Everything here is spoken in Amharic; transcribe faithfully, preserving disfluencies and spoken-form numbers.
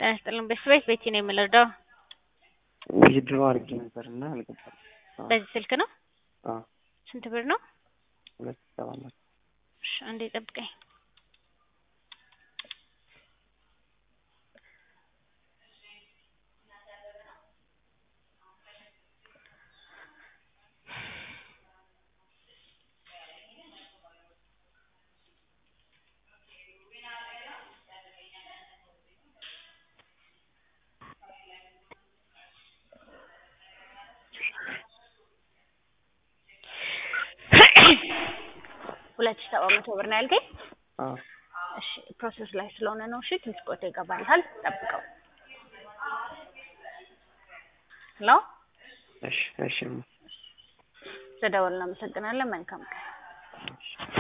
ጤናስጥልን በስቤት ቤቲ ነው የምልርዳው ዊዝድሮ አድርጌ ነበርና አልገባም። በዚህ ስልክ ነው? አዎ ስንት ብር ነው? ሁለት ሰባት መቶ እሺ አንዴ ጠብቀኝ። ሁለት ሰባት መቶ ብር ነው ያልከኝ? አዎ እሺ ፕሮሰስ ላይ ስለሆነ ነው። እሺ ትንሽ ቆይቶ ይገባልሃል፣ ጠብቀው። ሄሎ እሺ እሺ ስለደወልን እናመሰግናለን። መልካም ቀን።